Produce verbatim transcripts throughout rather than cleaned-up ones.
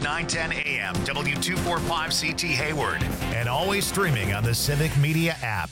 nine ten A M, W two forty-five C T Hayward, and always streaming on the Civic Media app.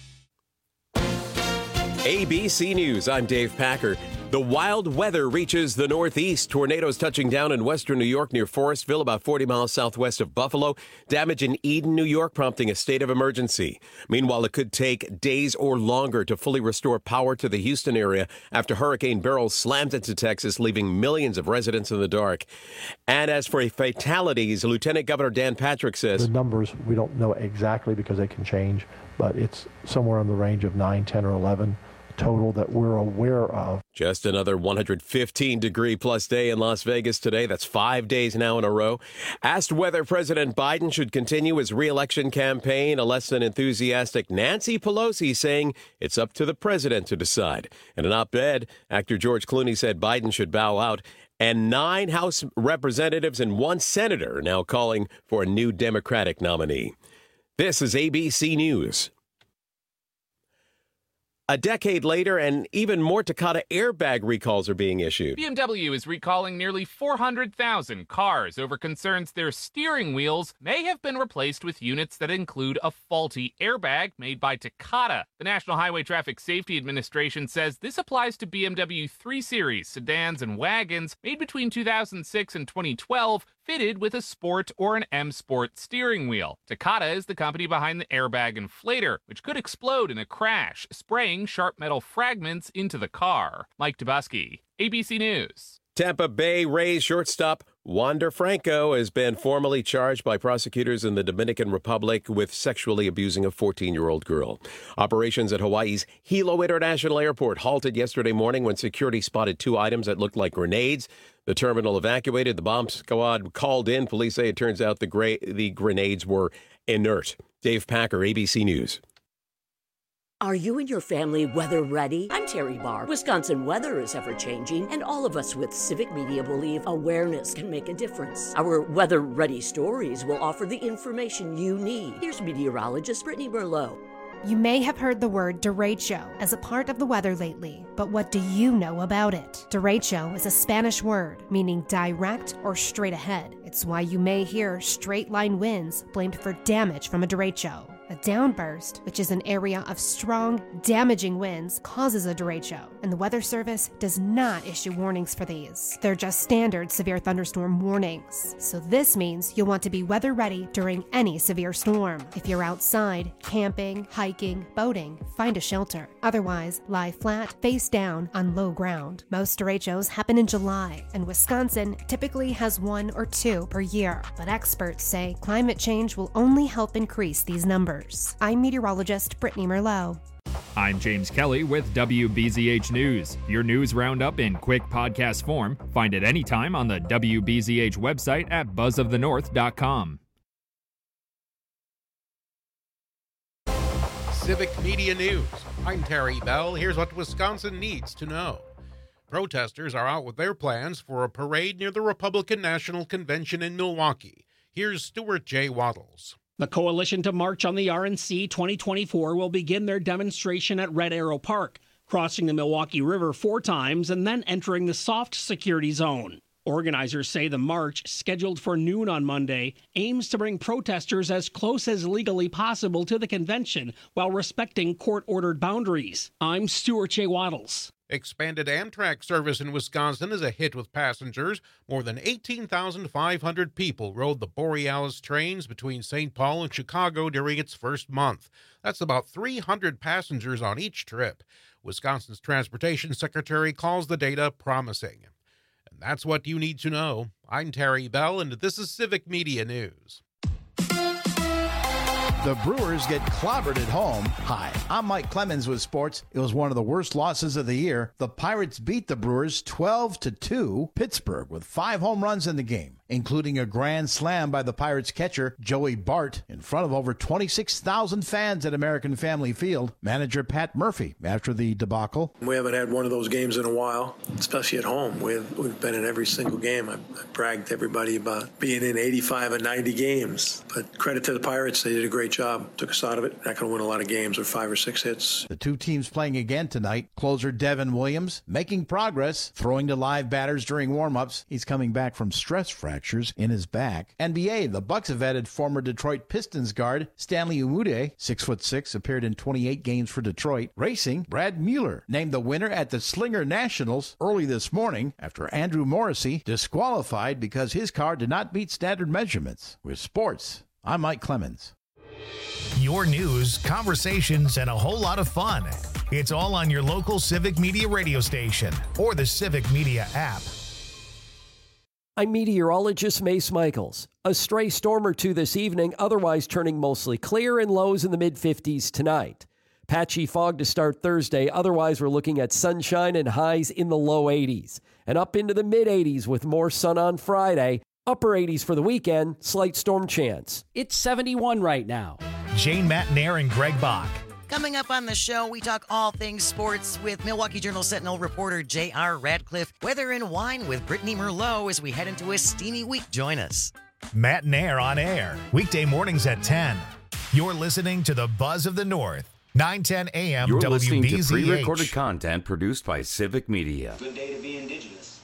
A B C News, I'm Dave Packer. The wild weather reaches the Northeast. Tornadoes touching down in western New York near Forestville, about forty miles southwest of Buffalo. Damage in Eden, New York, prompting a state of emergency. Meanwhile, it could take days or longer to fully restore power to the Houston area after Hurricane Beryl slammed into Texas, leaving millions of residents in the dark. And as for fatalities, Lieutenant Governor Dan Patrick says the numbers we don't know exactly because they can change, but it's somewhere in the range of nine, ten, or eleven. Total that we're aware of. Just another one hundred fifteen degree plus day in Las Vegas today. That's five days now in a row. Asked whether President Biden should continue his re-election campaign, a less than enthusiastic Nancy Pelosi saying it's up to the president to decide. In an op-ed, actor George Clooney said Biden should bow out. And nine House representatives and one senator are now calling for a new Democratic nominee. This is A B C News. A decade later, and even more Takata airbag recalls are being issued. B M W is recalling nearly four hundred thousand cars over concerns their steering wheels may have been replaced with units that include a faulty airbag made by Takata. The National Highway Traffic Safety Administration says this applies to B M W three series sedans and wagons made between two thousand six and twenty twelve, fitted with a Sport or an M Sport steering wheel. Takata is the company behind the airbag inflator, which could explode in a crash, spraying sharp metal fragments into the car. Mike Dubusky, A B C News. Tampa Bay Rays shortstop Wander Franco has been formally charged by prosecutors in the Dominican Republic with sexually abusing a fourteen-year-old girl. Operations at Hawaii's Hilo International Airport halted yesterday morning when security spotted two items that looked like grenades. The terminal evacuated. The bomb squad called in. Police say it turns out the, gra- the grenades were inert. Dave Packer, A B C News. Are you and your family weather ready? I'm Terry Barr. Wisconsin weather is ever-changing, and all of us with Civic Media believe awareness can make a difference. Our Weather Ready stories will offer the information you need. Here's meteorologist Brittany Merlot. You may have heard the word derecho as a part of the weather lately, but what do you know about it? Derecho is a Spanish word meaning direct or straight ahead. It's why you may hear straight line winds blamed for damage from a derecho. A downburst, which is an area of strong, damaging winds, causes a derecho, and the Weather Service does not issue warnings for these. They're just standard severe thunderstorm warnings. So this means you'll want to be weather ready during any severe storm. If you're outside, camping, hiking, boating, find a shelter. Otherwise, lie flat, face down on low ground. Most derechos happen in July, and Wisconsin typically has one or two per year. But experts say climate change will only help increase these numbers. I'm meteorologist Brittany Merlot. I'm James Kelly with W B Z H News. Your news roundup in quick podcast form. Find it anytime on the W B Z H website at buzz of the north dot com. Civic Media News. I'm Terry Bell. Here's what Wisconsin needs to know. Protesters are out with their plans for a parade near the Republican National Convention in Milwaukee. Here's Stuart J. Waddles. The Coalition to March on the R N C twenty twenty-four will begin their demonstration at Red Arrow Park, crossing the Milwaukee River four times and then entering the soft security zone. Organizers say the march, scheduled for noon on Monday, aims to bring protesters as close as legally possible to the convention while respecting court-ordered boundaries. I'm Stuart J. Waddles. Expanded Amtrak service in Wisconsin is a hit with passengers. More than eighteen thousand five hundred people rode the Borealis trains between Saint Paul and Chicago during its first month. That's about three hundred passengers on each trip. Wisconsin's Transportation Secretary calls the data promising. And that's what you need to know. I'm Terry Bell, and this is Civic Media News. The Brewers get clobbered at home. Hi, I'm Mike Clemens with sports. It was one of the worst losses of the year. The Pirates beat the Brewers twelve to two. Pittsburgh with five home runs in the game, including a grand slam by the Pirates catcher Joey Bart in front of over twenty-six thousand fans at American Family Field. Manager Pat Murphy after the debacle. We haven't had one of those games in a while, especially at home. We've, we've been in every single game. I've, I've bragged to everybody about being in eighty-five and ninety games. But credit to the Pirates. They did a great job. Took us out of it. Not going to win a lot of games with five or six hits. The two teams playing again tonight. Closer Devin Williams making progress, throwing to live batters during warm-ups. He's coming back from stress fracture fractures in his back. N B A, the Bucks have added former Detroit Pistons guard Stanley Umude, six foot six, appeared in twenty-eight games for Detroit. Racing, Brad Mueller named the winner at the Slinger Nationals early this morning after Andrew Morrissey disqualified because his car did not meet standard measurements. With sports, I'm Mike Clemens. Your news, conversations, and a whole lot of fun. It's all on your local Civic Media radio station or the Civic Media app. I'm meteorologist Mace Michaels. A stray storm or two this evening, otherwise turning mostly clear and lows in the mid fifties tonight. Patchy fog to start Thursday, otherwise we're looking at sunshine and highs in the low eighties. And up into the mid eighties with more sun on Friday. Upper eighties for the weekend, slight storm chance. It's seventy-one right now. Jane Matnair and Greg Bach. Coming up on the show, we talk all things sports with Milwaukee Journal-Sentinel reporter J R Radcliffe. Weather and wine with Brittany Merlot as we head into a steamy week. Join us. Matnair on air, weekday mornings at ten. You're listening to the Buzz of the North, nine ten a.m. You're W B Z H. listening to pre-recorded content produced by Civic Media. Good day to be indigenous.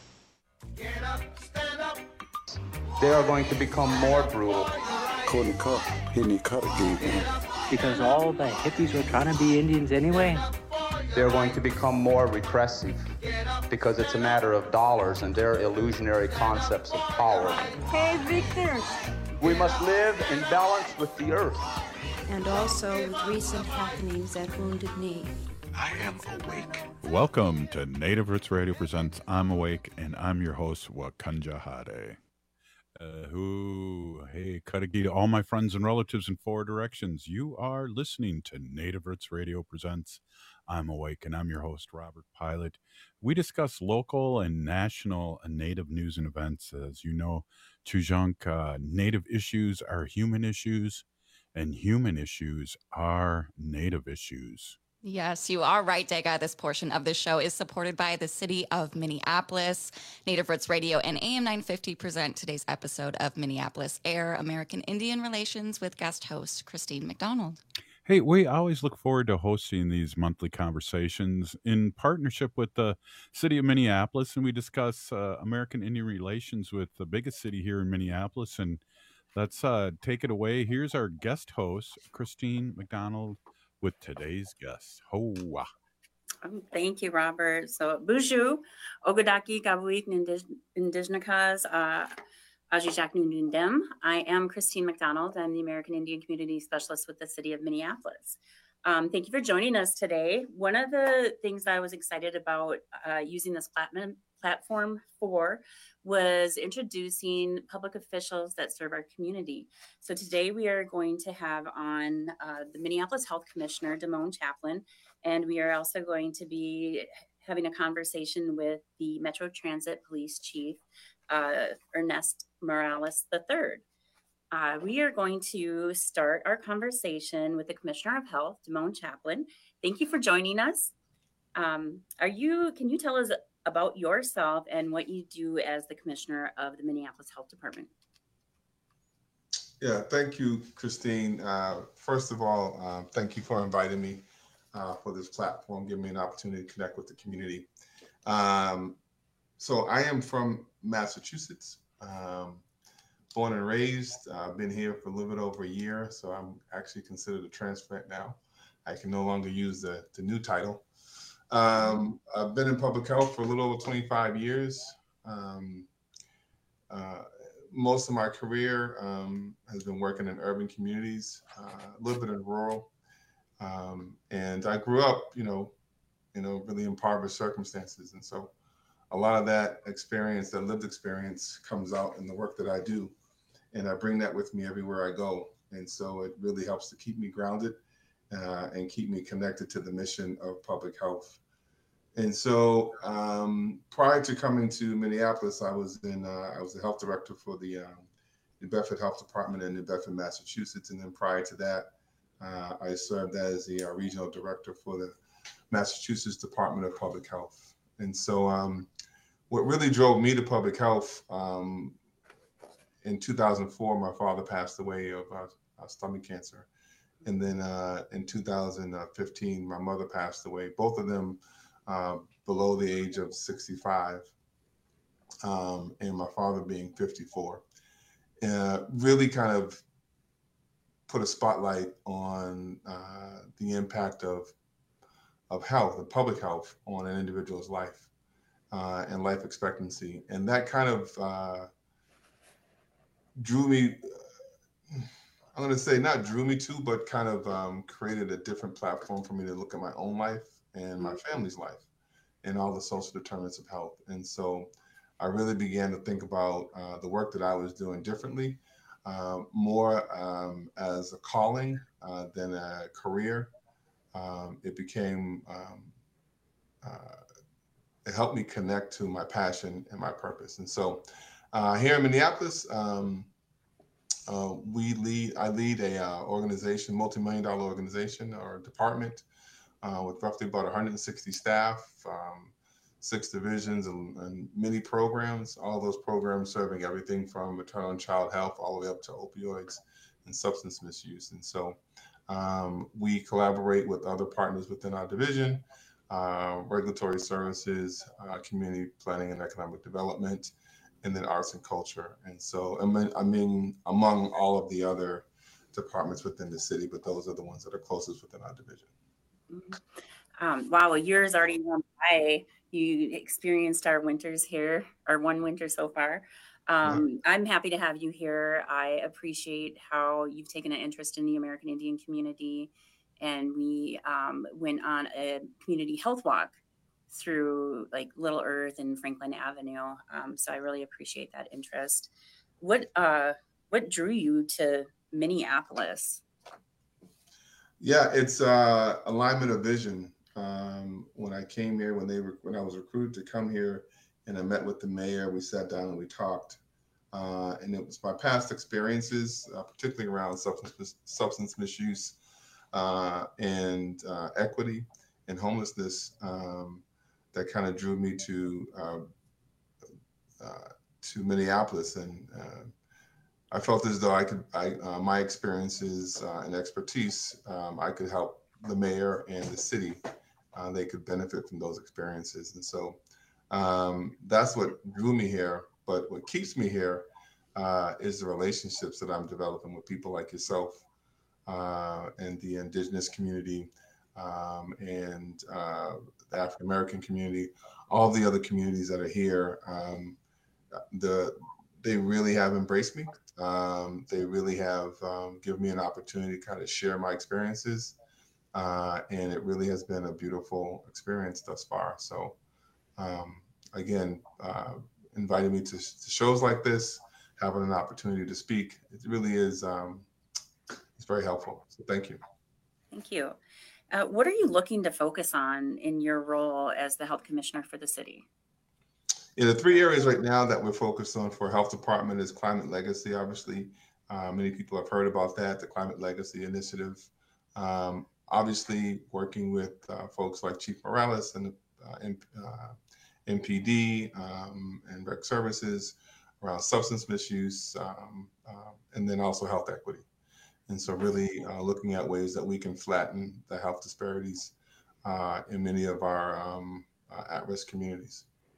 Get up, stand up. They are going to become more brutal. Couldn't cut, hitting cut again. Because all the hippies were trying to be Indians anyway. They're going to become more repressive because it's a matter of dollars and their illusionary concepts of power. Hey, Victor. We must live in balance with the earth. And also with recent happenings at Wounded Knee. I am awake. Welcome to Native Roots Radio presents I'm Awake, and I'm your host, Wakanja Hade. Uh, who, hey, Cudahy to all my friends and relatives in four directions. You are listening to Native Roots Radio presents I'm Awake, and I'm your host, Robert Pilot. We discuss local and national Native news and events. As you know, Tujunk, uh, Native issues are human issues, and human issues are Native issues. Yes, you are right, Dega. This portion of the show is supported by the City of Minneapolis. Native Roots Radio and A M nine fifty present today's episode of Minneapolis Air, American Indian Relations with guest host Christine McDonald. Hey, we always look forward to hosting these monthly conversations in partnership with the City of Minneapolis, and we discuss uh, American Indian relations with the biggest city here in Minneapolis. And let's uh, take it away. Here's our guest host, Christine McDonald, with today's guest. Hoa. Um, thank you, Robert. So, Buju, Ogodaki, Gabuik, Indijnakas, uh, Ajijak Nundundem. I am Christine McDonald. I'm the American Indian Community Specialist with the City of Minneapolis. Um, thank you for joining us today. One of the things I was excited about uh, using this platform platform for was introducing public officials that serve our community. So today we are going to have on uh, the Minneapolis Health Commissioner, Damone Chaplin, and we are also going to be having a conversation with the Metro Transit Police Chief, uh, Ernest Morales the third. Uh, we are going to start our conversation with the Commissioner of Health, Damone Chaplin. Thank you for joining us. Um, are you, can you tell us about yourself and what you do as the Commissioner of the Minneapolis Health Department? Yeah, thank you, Christine. Uh, first of all, uh, thank you for inviting me uh, for this platform, giving me an opportunity to connect with the community. Um, so I am from Massachusetts, um, born and raised. I've uh, been here for a little bit over a year, so I'm actually considered a transplant now. I can no longer use the, the new title. Um, I've been in public health for a little over twenty-five years. Um, uh, most of my career um, has been working in urban communities, uh, a little bit in rural. Um, and I grew up, you know, you know, really impoverished circumstances. And so a lot of that experience, that lived experience, comes out in the work that I do. And I bring that with me everywhere I go. And so it really helps to keep me grounded uh, and keep me connected to the mission of public health. And so um, prior to coming to Minneapolis, I was in, uh, I was the health director for the um, New Bedford Health Department in New Bedford, Massachusetts. And then prior to that, uh, I served as the uh, regional director for the Massachusetts Department of Public Health. And so um, what really drove me to public health, um, in two thousand four, my father passed away of uh, uh, stomach cancer. And then uh, in two thousand fifteen, my mother passed away, both of them uh, below the age of sixty-five, um, and my father being fifty-four. uh, really kind of put a spotlight on uh, the impact of of health and public health on an individual's life uh, and life expectancy. And that kind of uh, drew me, I'm gonna say not drew me to, but kind of um, created a different platform for me to look at my own life and my family's life and all the social determinants of health. And so I really began to think about uh, the work that I was doing differently, uh, more um, as a calling uh, than a career. Um, it became, um, uh, it helped me connect to my passion and my purpose. And so uh, here in Minneapolis, um, uh, we lead, I lead a uh, organization, multi-million dollar organization or department uh, with roughly about one hundred sixty staff, um, six divisions and, and many programs, all those programs serving everything from maternal and child health all the way up to opioids and substance misuse. And so Um, we collaborate with other partners within our division, uh, regulatory services, uh, community planning and economic development, and then arts and culture. And so, I mean, I mean, among all of the other departments within the city, but those are the ones that are closest within our division. Um, wow, a year has already gone by. You experienced our winters here, our one winter so far. Um, I'm happy to have you here. I appreciate how you've taken an interest in the American Indian community. And we um, went on a community health walk through like Little Earth and Franklin Avenue. Um, so I really appreciate that interest. What uh, what drew you to Minneapolis? Yeah, it's uh, alignment of vision. Um, when I came here, when they were, when I was recruited to come here, and I met with the mayor, we sat down and we talked. Uh, and it was my past experiences, uh, particularly around substance, substance misuse uh, and uh, equity and homelessness, um, that kind of drew me to uh, uh, to Minneapolis. And uh, I felt as though I could, I, uh, my experiences uh, and expertise, um, I could help the mayor and the city. Uh, they could benefit from those experiences. And so Um, that's what drew me here. But what keeps me here uh, is the relationships that I'm developing with people like yourself uh, and the indigenous community um, and uh, the African American community, all the other communities that are here. Um, the they really have embraced me. Um, they really have um, given me an opportunity to kind of share my experiences, uh, and it really has been a beautiful experience thus far. So. Um, again, uh, inviting me to, to shows like this, having an opportunity to speak, it really is, um, it's very helpful. So thank you. Thank you. Uh, what are you looking to focus on in your role as the health commissioner for the city? Yeah, the three areas right now that we're focused on for health department is climate legacy. Obviously, uh, many people have heard about that, the Climate Legacy Initiative. Um, obviously, working with uh, folks like Chief Morales and uh, and uh, M P D um, and rec services around substance misuse, um, uh, and then also health equity. And so really uh, looking at ways that we can flatten the health disparities uh, in many of our um, uh, at-risk communities.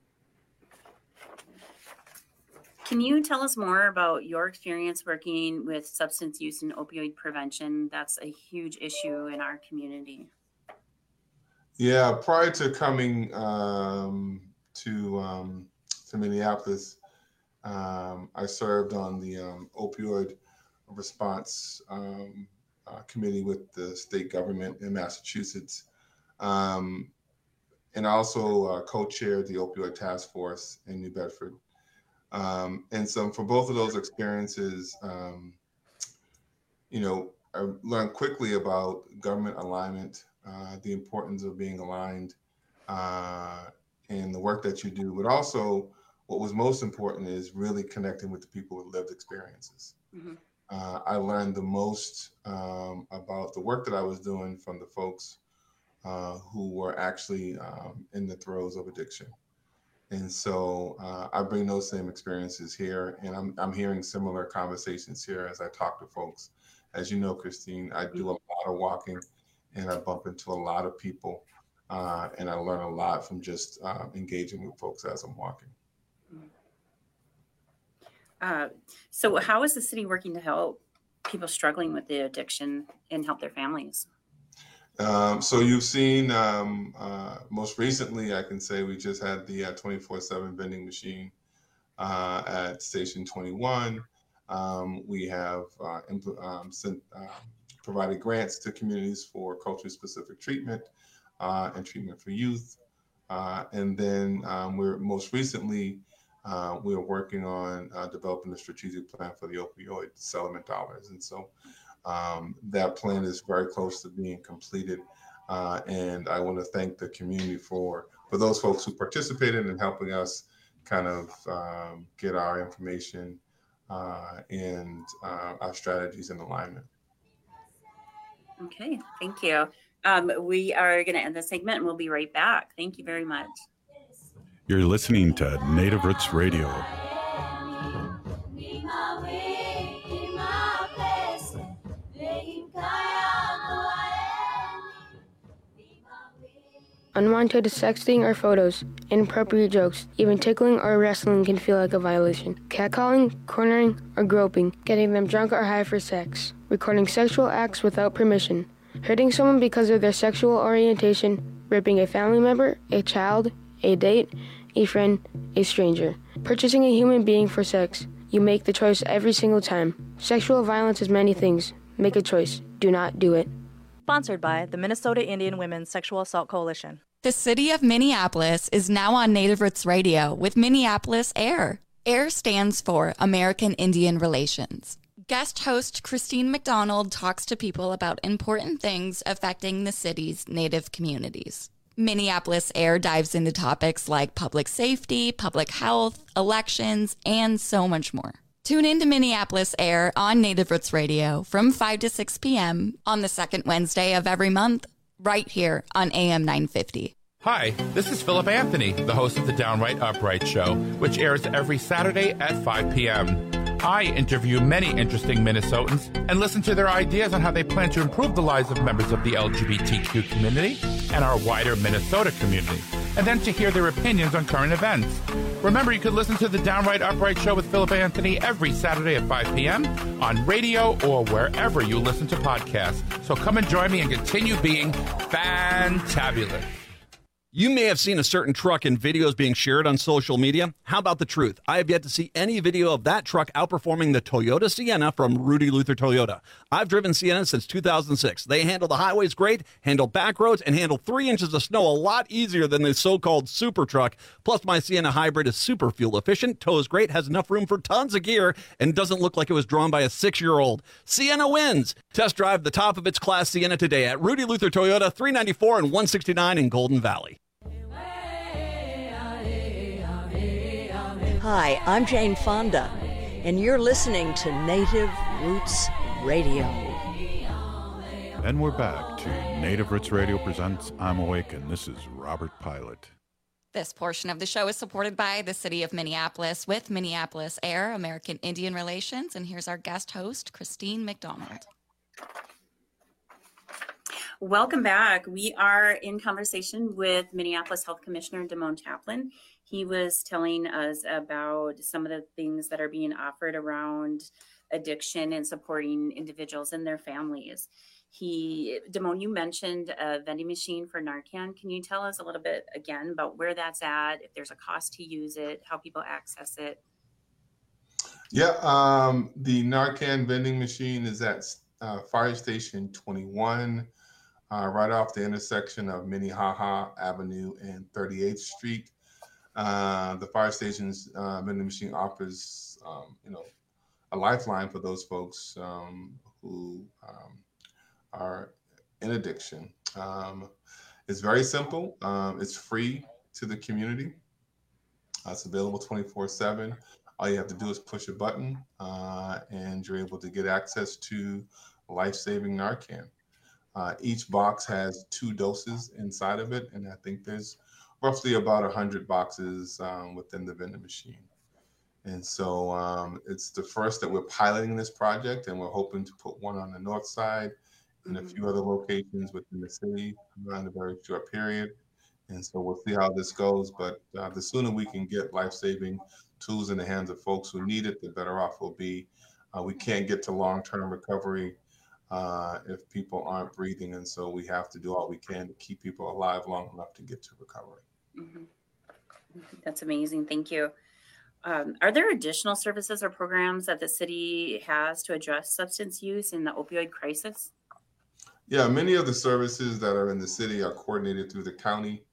Can you tell us more about your experience working with substance use and opioid prevention? That's a huge issue in our community. Yeah, prior to coming um, to um, to Minneapolis, um, I served on the um, opioid response um, uh, committee with the state government in Massachusetts, um, and also uh, co-chaired the opioid task force in New Bedford. Um, and so for both of those experiences, um, you know, I learned quickly about government alignment, uh, the importance of being aligned uh, in the work that you do, but also what was most important is really connecting with the people with lived experiences. Mm-hmm. Uh, I learned the most um, about the work that I was doing from the folks uh, who were actually um, in the throes of addiction. And so uh, I bring those same experiences here, and I'm, I'm hearing similar conversations here as I talk to folks. As you know, Christine, I do a lot of walking, and I bump into a lot of people, uh, and I learn a lot from just uh, engaging with folks as I'm walking. Uh, so how is the city working to help people struggling with the addiction and help their families? Um, so you've seen, um, uh, most recently, I can say we just had the uh, twenty-four seven vending machine uh, at Station twenty-one. Um, we have uh, imp- um, sent, uh, provided grants to communities for culturally specific treatment uh, and treatment for youth. Uh, and then um, we're most recently, uh, we're working on uh, developing a strategic plan for the opioid settlement dollars. And so um, that plan is very close to being completed. Uh, and I want to thank the community for, for those folks who participated in helping us kind of um, get our information uh, and uh, our strategies in alignment. Okay, thank you. Um, we are going to end the segment and we'll be right back. Thank you very much. You're listening to Native Roots Radio. Unwanted sexting or photos, inappropriate jokes, even tickling or wrestling can feel like a violation. Catcalling, cornering, or groping, getting them drunk or high for sex, recording sexual acts without permission, hurting someone because of their sexual orientation, raping a family member, a child, a date, a friend, a stranger, purchasing a human being for sex. You make the choice every single time. Sexual violence is many things. Make a choice. Do not do it. Sponsored by the Minnesota Indian Women's Sexual Assault Coalition. The city of Minneapolis is now on Native Roots Radio with Minneapolis AIR. AIR stands for American Indian Relations. Guest host Christine McDonald talks to people about important things affecting the city's Native communities. Minneapolis AIR dives into topics like public safety, public health, elections, and so much more. Tune in to Minneapolis AIR on Native Roots Radio from five to six p.m. on the second Wednesday of every month, right here on A M nine fifty. Hi, this is Philip Anthony, the host of the Downright Upright Show, which airs every Saturday at five p.m. I interview many interesting Minnesotans and listen to their ideas on how they plan to improve the lives of members of the L G B T Q community and our wider Minnesota community, and then to hear their opinions on current events. Remember, you can listen to the Downright Upright Show with Philip Anthony every Saturday at five p.m. on radio or wherever you listen to podcasts. So come and join me and continue being fantabulous. You may have seen a certain truck in videos being shared on social media. How about the truth? I have yet to see any video of that truck outperforming the Toyota Sienna from Rudy Luther Toyota. I've driven Sienna since two thousand six. They handle the highways great, handle back roads, and handle three inches of snow a lot easier than the so-called super truck. Plus, my Sienna Hybrid is super fuel efficient, tows great, has enough room for tons of gear, and doesn't look like it was drawn by a six-year-old. Sienna wins! Test drive the top of its class Sienna today at Rudy Luther Toyota, three ninety-four and one sixty-nine in Golden Valley. Hi, I'm Jane Fonda, and you're listening to Native Roots Radio. And we're back to Native Roots Radio presents I'm Awake, and this is Robert Pilot. This portion of the show is supported by the city of Minneapolis with Minneapolis AIR, American Indian Relations, and here's our guest host, Christine McDonald. Welcome back. We are in conversation with Minneapolis Health Commissioner Damone Chaplin. He was telling us about some of the things that are being offered around addiction and supporting individuals and their families. He, Damone, you mentioned a vending machine for Narcan. Can you tell us a little bit again about where that's at, if there's a cost to use it, how people access it? Yeah, um, the Narcan vending machine is at uh, Fire Station twenty-one. Uh, right off the intersection of Minnehaha Avenue and thirty-eighth Street. Uh, the fire station's uh, vending machine offers, um, you know, a lifeline for those folks um, who um, are in addiction. Um, it's very simple. Um, it's free to the community. Uh, it's available twenty-four seven. All you have to do is push a button uh, and you're able to get access to life-saving Narcan. Uh, each box has two doses inside of it, and I think there's roughly about one hundred boxes um, within the vending machine. And so um, it's the first that we're piloting this project, and we're hoping to put one on the north side and a few other locations within the city in a very short period. And so we'll see how this goes, but uh, the sooner we can get life-saving tools in the hands of folks who need it, the better off we'll be. Uh, we can't get to long-term recovery uh, if people aren't breathing, and so we have to do all we can to keep people alive long enough to get to recovery. Mm-hmm. That's amazing. Thank you. Um, are there additional services or programs that the city has to address substance use in the opioid crisis? Yeah, many of the services that are in the city are coordinated through the county,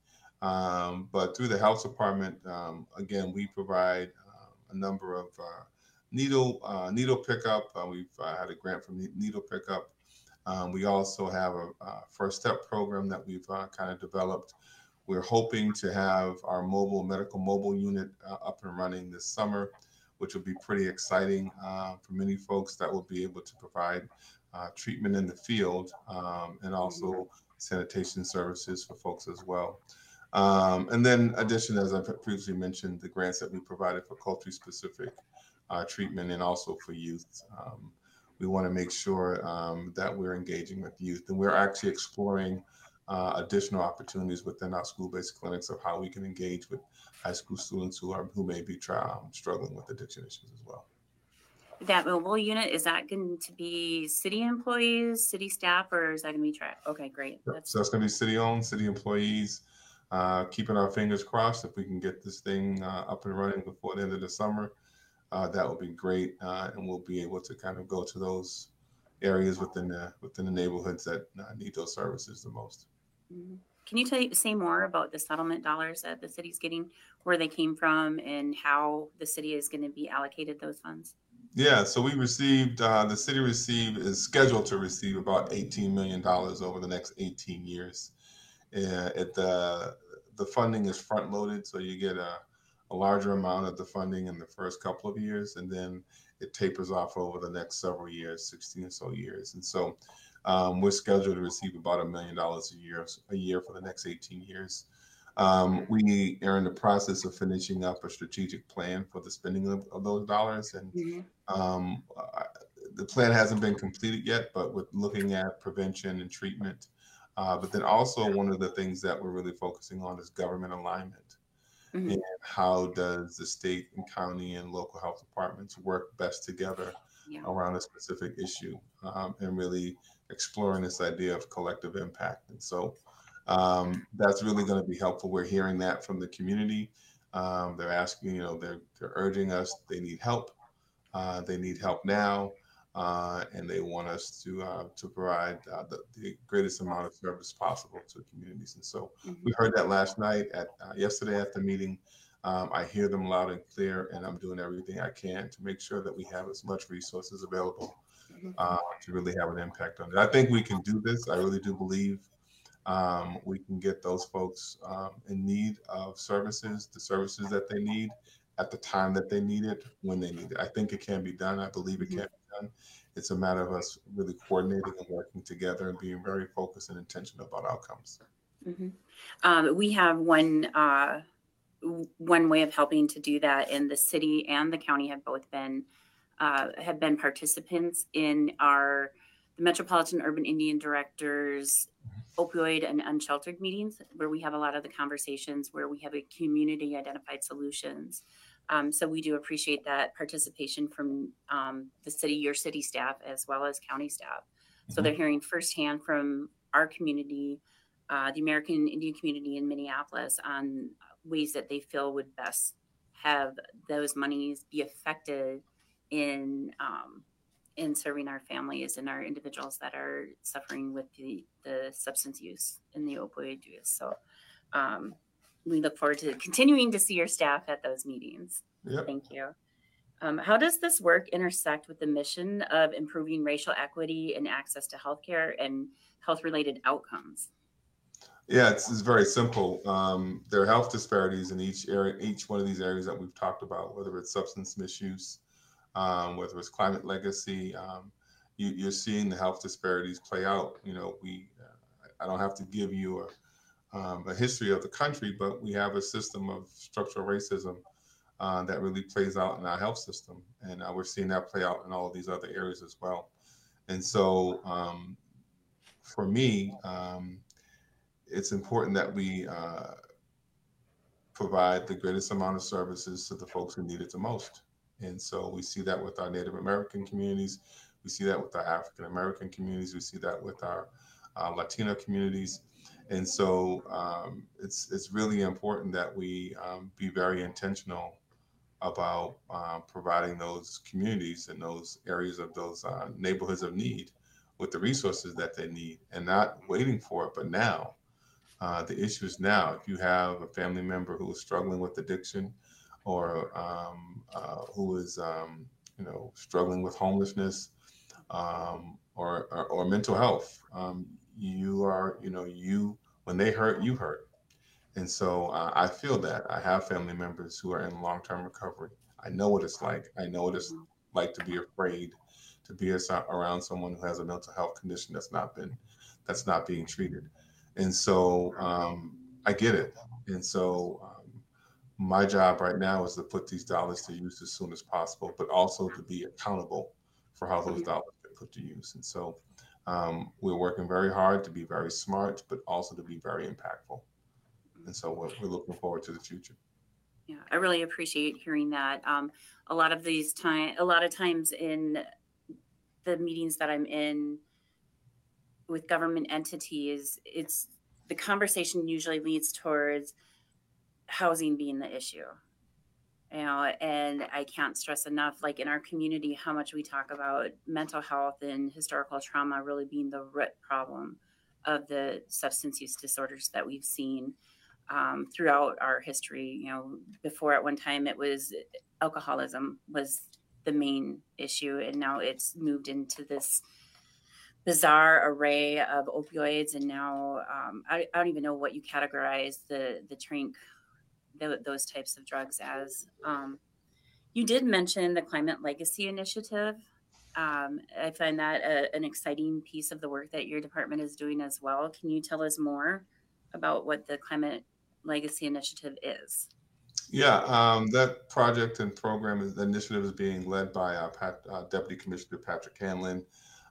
um, but through the health department, um, again, we provide uh, a number of uh, needle uh, needle pickup. Uh, we've uh, had a grant from needle pickup. Um, we also have a, a first step program that we've uh, kind of developed. We're hoping to have our mobile medical mobile unit uh, up and running this summer, which will be pretty exciting uh, for many folks that will be able to provide uh, treatment in the field um, and also sanitation services for folks as well. Um, and then addition, as I previously mentioned, the grants that we provided for culturally specific uh, treatment and also for youth. Um, we want to make sure um, that we're engaging with youth, and we're actually exploring uh, additional opportunities within our school-based clinics of how we can engage with high school students who are who may be try, um, struggling with addiction issues as well. That mobile unit, is that going to be city employees, city staff, or is that going to be tra- okay, great. That's, so that's going to be city-owned, city employees. Uh, keeping our fingers crossed if we can get this thing uh, up and running before the end of the summer. Uh, that would be great, uh, and we'll be able to kind of go to those areas within the within the neighborhoods that uh, need those services the most. Mm-hmm. Can you tell, say more about the settlement dollars that the city's getting, where they came from, and how the city is going to be allocated those funds? Yeah, so we received, uh, the city received, is scheduled to receive about eighteen million dollars over the next eighteen years. Uh, at the, the funding is front loaded, so you get a, a larger amount of the funding in the first couple of years, and then it tapers off over the next several years, sixteen or so years. And so um, we're scheduled to receive about a million dollars a year, a year for the next eighteen years. Um, we are in the process of finishing up a strategic plan for the spending of, of those dollars. And mm-hmm. um, uh, the plan hasn't been completed yet, but with looking at prevention and treatment. Uh, but then also one of the things that we're really focusing on is government alignment. Mm-hmm. And how does the state and county and local health departments work best together yeah. around a specific issue, um, and really exploring this idea of collective impact. And so um, that's really going to be helpful. We're hearing that from the community. Um, they're asking, you know, they're, they're urging us, they need help. Uh, they need help now. Uh, and they want us to uh, to provide uh, the, the greatest amount of service possible to communities. And so mm-hmm. we heard that last night, at uh, yesterday at the meeting. Um, I hear them loud and clear, and I'm doing everything I can to make sure that we have as much resources available uh, to really have an impact on it. I think we can do this. I really do believe um, we can get those folks um, in need of services, the services that they need at the time that they need it, when they need it. I think it can be done. I believe it can be done. It's a matter of us really coordinating and working together and being very focused and intentional about outcomes. Mm-hmm. Um, we have one uh, one way of helping to do that, and the city and the county have both been uh, have been participants in our the Metropolitan Urban Indian Directors opioid and unsheltered meetings, where we have a lot of the conversations where we have a community identified solutions. Um, so we do appreciate that participation from um, the city, your city staff, as well as county staff. Mm-hmm. So they're hearing firsthand from our community, uh, the American Indian community in Minneapolis, on ways that they feel would best have those monies be affected in um, in serving our families and our individuals that are suffering with the, the substance use and the opioid use. So um, we look forward to continuing to see your staff at those meetings. Yep. Thank you. Um, how does this work intersect with the mission of improving racial equity and access to healthcare and health-related outcomes? Yeah, it's, it's very simple. Um, there are health disparities in each area, each one of these areas that we've talked about, whether it's substance misuse, um, whether it's climate legacy. Um, you, you're seeing the health disparities play out. You know, we, uh, I don't have to give you a, um, a history of the country, but we have a system of structural racism uh, that really plays out in our health system. And uh, we're seeing that play out in all of these other areas as well. And so um, for me, um, it's important that we uh, provide the greatest amount of services to the folks who need it the most. And so we see that with our Native American communities. We see that with our African American communities. We see that with our uh, Latino communities. And so um, it's it's really important that we um, be very intentional about uh, providing those communities and those areas of those uh, neighborhoods of need with the resources that they need, and not waiting for it, but now. Uh, the issue is now. If you have a family member who is struggling with addiction, or um, uh, who is um, you know struggling with homelessness, um, or, or or mental health, um, you are you know you when they hurt, you hurt. And so uh, I feel that. I have family members who are in long-term recovery. I know what it's like. I know what it's like to be afraid to be around someone who has a mental health condition that's not been that's not being treated. And so um, I get it. And so um, my job right now is to put these dollars to use as soon as possible, but also to be accountable for how those dollars get put to use. And so um, we're working very hard to be very smart, but also to be very impactful. And so we're, we're looking forward to the future. Yeah, I really appreciate hearing that. Um, a lot of these time, a lot of times in the meetings that I'm in with government entities, it's the conversation usually leads towards housing being the issue. You know, and I can't stress enough, like in our community, how much we talk about mental health and historical trauma really being the root problem of the substance use disorders that we've seen um, throughout our history. You know, before at one time it was alcoholism was the main issue, and now it's moved into this bizarre array of opioids. And now um, I, I don't even know what you categorize the the drink, the, those types of drugs as. Um, you did mention the Climate Legacy Initiative. Um, I find that a, an exciting piece of the work that your department is doing as well. Can you tell us more about what the Climate Legacy Initiative is? Yeah, um, that project and program, is, the initiative is being led by uh, Pat, uh, Deputy Commissioner Patrick Hanlon.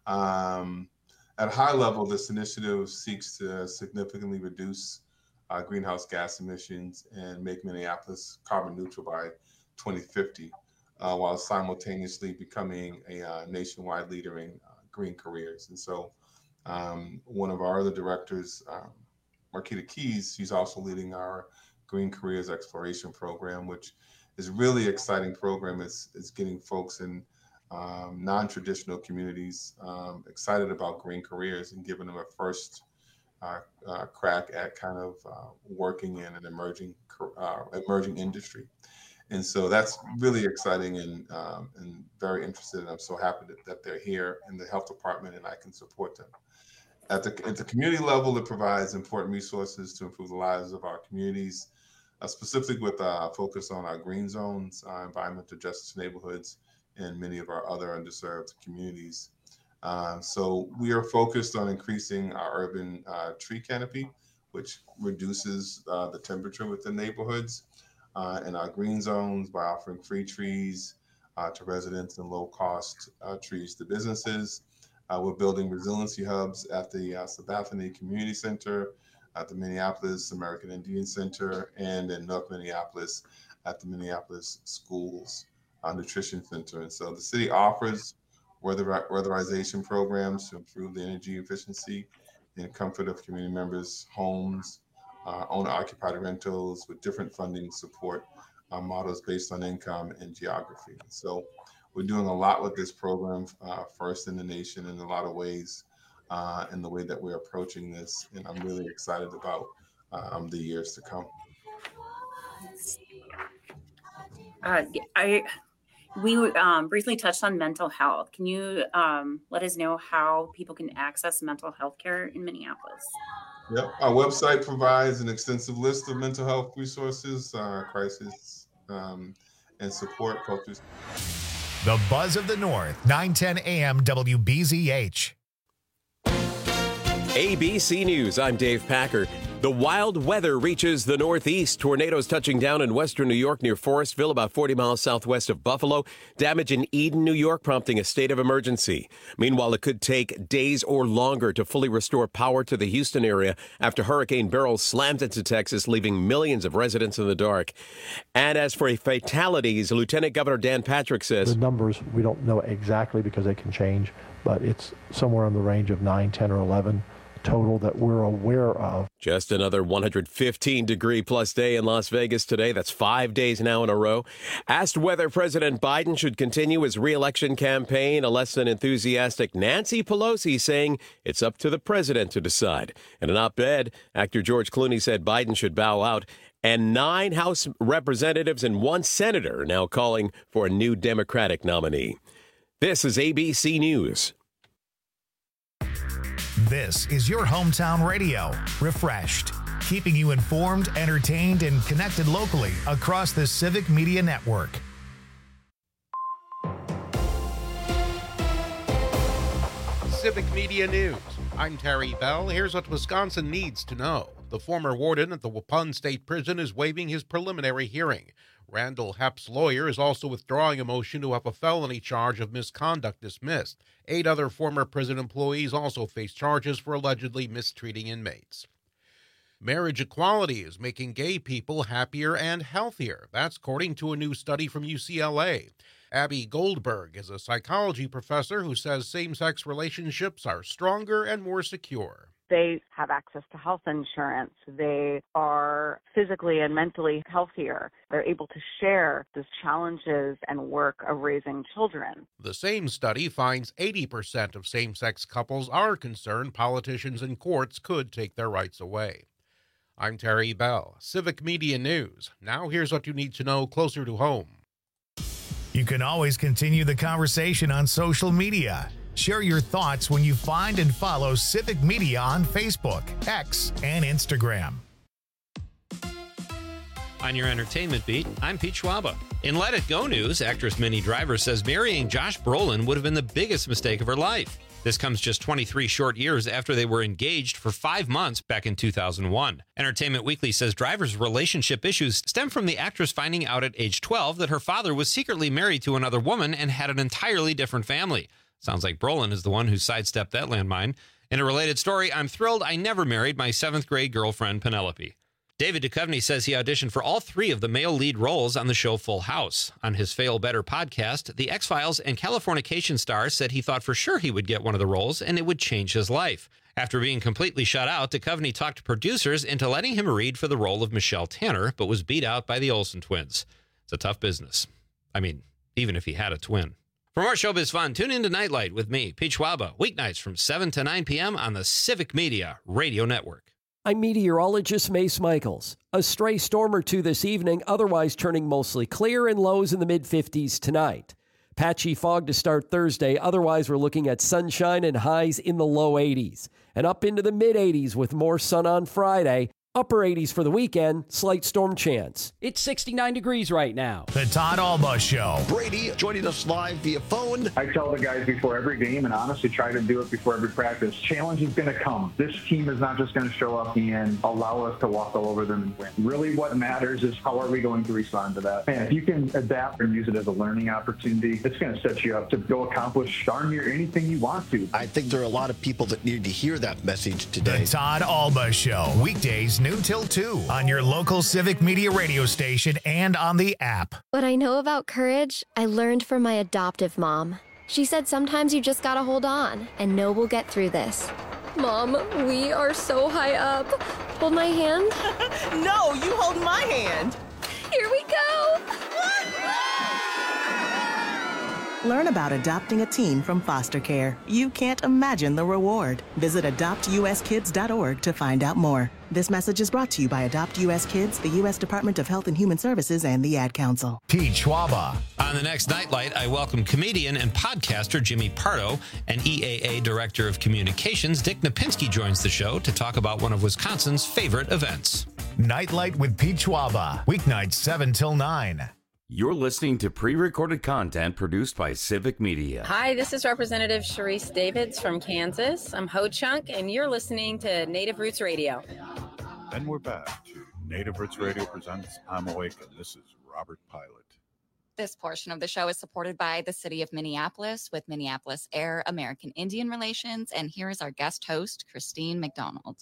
Um, at a high level, this initiative seeks to significantly reduce uh, greenhouse gas emissions and make Minneapolis carbon neutral by twenty fifty, uh, while simultaneously becoming a uh, nationwide leader in uh, green careers. And so um, one of our other directors, um, Marquita Keys, she's also leading our Green Careers Exploration Program, which is a really exciting program. It's, it's getting folks in um, non-traditional communities um, excited about green careers and giving them a first uh, uh, crack at kind of uh, working in an emerging uh, emerging industry. And so that's really exciting and um, and very interested. And I'm so happy that, that they're here in the health department and I can support them. At the, at the community level, it provides important resources to improve the lives of our communities, uh, specifically with a uh, focus on our green zones, uh, environmental justice neighborhoods, and many of our other underserved communities. Uh, so we are focused on increasing our urban uh, tree canopy, which reduces uh, the temperature within neighborhoods, uh, and our green zones by offering free trees uh, to residents and low-cost uh, trees to businesses. Uh, we're building resiliency hubs at the uh, Sabathani Community Center, at the Minneapolis American Indian Center, and in North Minneapolis at the Minneapolis Schools uh, Nutrition Center. And so the city offers weather weatherization programs to improve the energy efficiency and comfort of community members' homes, uh, owner-occupied rentals with different funding support uh, models based on income and geography. So we're doing a lot with this program, uh, first in the nation in a lot of ways, uh, in the way that we're approaching this. And I'm really excited about um, the years to come. Uh, I, we um, briefly touched on mental health. Can you um, let us know how people can access mental health care in Minneapolis? Yep, our website provides an extensive list of mental health resources, uh, crisis, um, and support cultures. The Buzz of the North, nine ten A M W B Z H. A B C News, I'm Dave Packer. The wild weather reaches the northeast. Tornadoes touching down in western New York near Forestville, about forty miles southwest of Buffalo. Damage in Eden, New York, prompting a state of emergency. Meanwhile, it could take days or longer to fully restore power to the Houston area after Hurricane Beryl slammed into Texas, leaving millions of residents in the dark. And as for fatalities, Lieutenant Governor Dan Patrick says the numbers we don't know exactly because they can change, but it's somewhere in the range of nine, ten, or eleven. Total that we're aware of. Just another one hundred fifteen degree plus day in Las Vegas today. That's five days now in a row. Asked whether President Biden should continue his re-election campaign, a less than enthusiastic Nancy Pelosi saying it's up to the president to decide. In an op-ed, actor George Clooney said Biden should bow out. And nine House representatives and one senator are now calling for a new Democratic nominee. This is A B C News. This is your hometown radio, Refreshed, keeping you informed, entertained, and connected locally across the Civic Media Network. Civic Media News. I'm Terry Bell. Here's what Wisconsin needs to know. The former warden at the Waupun State Prison is waiving his preliminary hearing. Randall Hepp's lawyer is also withdrawing a motion to have a felony charge of misconduct dismissed. Eight other former prison employees also face charges for allegedly mistreating inmates. Marriage equality is making gay people happier and healthier. That's according to a new study from U C L A. Abby Goldberg is a psychology professor who says same-sex relationships are stronger and more secure. They have access to health insurance. They are physically and mentally healthier. They're able to share the challenges and work of raising children. The same study finds eighty percent of same-sex couples are concerned politicians and courts could take their rights away. I'm Terry Bell, Civic Media News. Now here's what you need to know closer to home. You can always continue the conversation on social media. Share your thoughts when you find and follow Civic Media on Facebook, X, and Instagram. On your entertainment beat, I'm Pete Schwaba. In Let It Go news, actress Minnie Driver says marrying Josh Brolin would have been the biggest mistake of her life. This comes just twenty-three short years after they were engaged for five months back in two thousand one. Entertainment Weekly says Driver's relationship issues stem from the actress finding out at age twelve that her father was secretly married to another woman and had an entirely different family. Sounds like Brolin is the one who sidestepped that landmine. In a related story, I'm thrilled I never married my seventh grade girlfriend, Penelope. David Duchovny says he auditioned for all three of the male lead roles on the show Full House. On his Fail Better podcast, the X-Files and Californication star said he thought for sure he would get one of the roles and it would change his life. After being completely shut out, Duchovny talked to producers into letting him read for the role of Michelle Tanner, but was beat out by the Olsen twins. It's a tough business. I mean, even if he had a twin. For more showbiz fun, tune in to Nightlight with me, Pete Schwaba, weeknights from seven to nine p.m. on the Civic Media Radio Network. I'm meteorologist Mace Michaels. A stray storm or two this evening, otherwise turning mostly clear and lows in the mid-fifties tonight. Patchy fog to start Thursday, otherwise we're looking at sunshine and highs in the low eighties. And up into the mid-eighties with more sun on Friday. Upper eighties for the weekend, slight storm chance. It's sixty-nine degrees right now. The Todd Alba Show. Brady joining us live via phone. I tell the guys before every game, and honestly try to do it before every practice, challenge is going to come. This team is not just going to show up and allow us to walk all over them and win. Really what matters is how are we going to respond to that. And if you can adapt and use it as a learning opportunity, it's going to set you up to go accomplish darn near anything you want to. I think there are a lot of people that need to hear that message today. The Todd Alba Show. Weekdays noon till two on your local Civic Media radio station and on the app. What I know about courage, I learned from my adoptive mom. She said sometimes you just gotta hold on and know we'll get through this. Mom, we are so high up. Hold my hand. No, you hold my hand. Here we go. Learn about adopting a teen from foster care. You can't imagine the reward. Visit adopt u s kids dot org to find out more. This message is brought to you by Adopt U S Kids, the U S Department of Health and Human Services, and the Ad Council. Pete Schwaba. On the next Nightlight, I welcome comedian and podcaster Jimmy Pardo, and E A A Director of Communications Dick Napinski joins the show to talk about one of Wisconsin's favorite events. Nightlight with Pete Schwaba. Weeknights seven till nine. You're listening to pre-recorded content produced by Civic Media. Hi, this is Representative Sharice Davids from Kansas. I'm Ho Chunk, and you're listening to Native Roots Radio. And we're back to Native Roots Radio presents I'm Awake, and this is Robert Pilot. This portion of the show is supported by the City of Minneapolis with Minneapolis Air American Indian Relations. And here is our guest host, Christine McDonald.